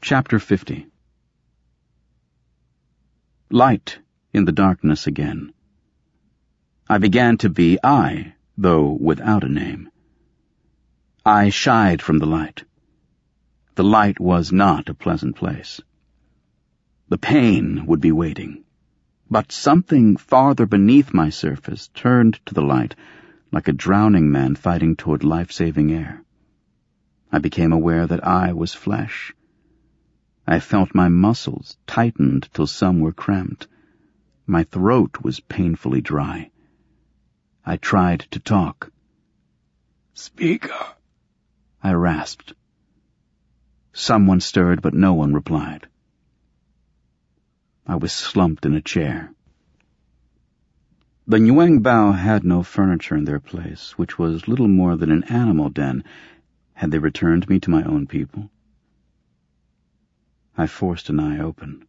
Chapter 50. Light in the darkness again. I began to be I, though without a name. I shied from the light. The light was not a pleasant place. The pain would be waiting, but something farther beneath my surface turned to the light like a drowning man fighting toward life-saving air. I became aware that I was flesh. I felt my muscles tightened till some were cramped. My throat was painfully dry. I tried to talk. "Speak," I rasped. Someone stirred, but no one replied. I was slumped in a chair. The Nguyen-Bao had no furniture in their place, which was little more than an animal den. Had they returned me to my own people? I forced an eye open.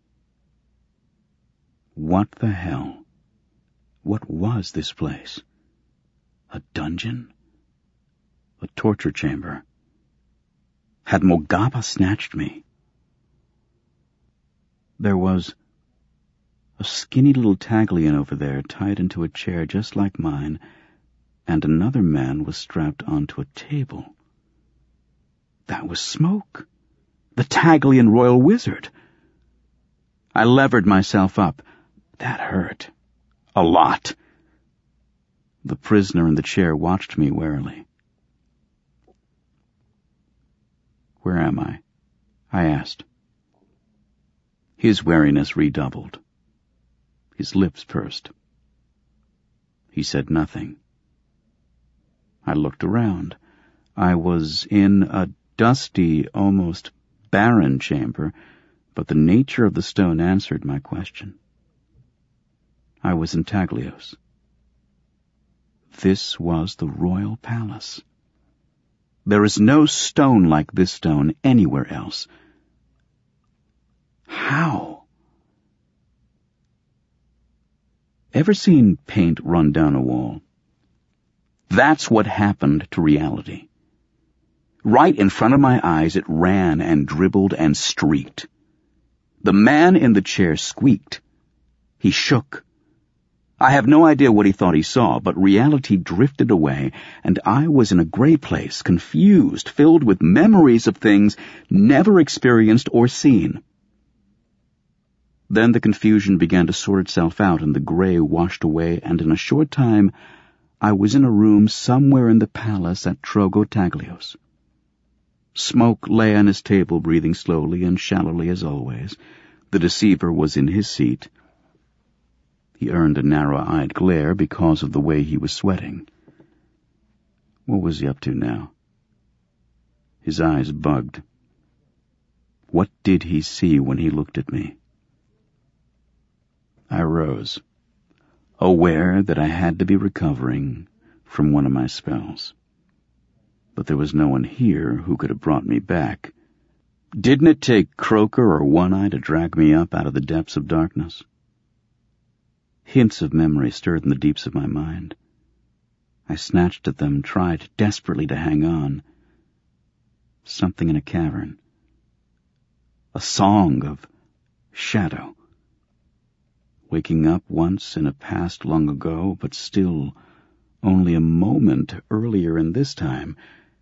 What the hell? What was this place? A dungeon? A torture chamber? Had Mogaba snatched me? There was a skinny little Taglian over there tied into a chair just like mine, and another man was strapped onto a table. That was Smoke, the Taglian royal wizard. I levered myself up. That hurt. A lot. The prisoner in the chair watched me warily. "Where am I?" I asked. His wariness redoubled. His lips pursed. He said nothing. I looked around. I was in a dusty, almost barren chamber, but the nature of the stone answered my question. I was in Taglios. This was the royal palace. There is no stone like this stone anywhere else. How? Ever seen paint run down a wall? That's what happened to reality. Right in front of my eyes it ran and dribbled and streaked. The man in the chair squeaked. He shook. I have no idea what he thought he saw, but reality drifted away, and I was in a gray place, confused, filled with memories of things never experienced or seen. Then the confusion began to sort itself out, and the gray washed away, and in a short time I was in a room somewhere in the palace at Trogo Taglios. Smoke lay on his table, breathing slowly and shallowly as always. The deceiver was in his seat. He earned a narrow-eyed glare because of the way he was sweating. What was he up to now? His eyes bugged. What did he see when he looked at me? I rose, aware that I had to be recovering from one of my spells. But there was no one here who could have brought me back. Didn't it take Croker or One-Eye to drag me up out of the depths of darkness? Hints of memory stirred in the deeps of my mind. I snatched at them, tried desperately to hang on. Something in a cavern. A song of shadow. Waking up once in a past long ago, but still only a moment earlier in this time,